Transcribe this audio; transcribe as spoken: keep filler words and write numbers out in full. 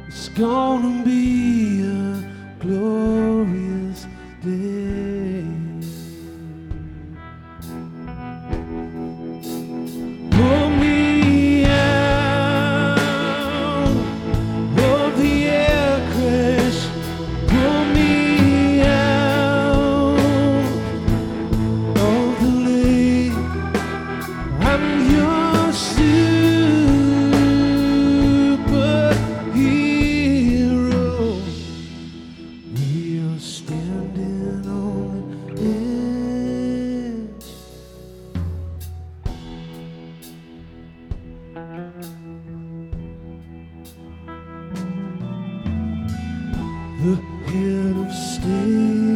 It's gonna be a glorious day. Pull me out of the air crash. Pull me out of the lake. I'm your superhero. We are standing on the edge. The head of state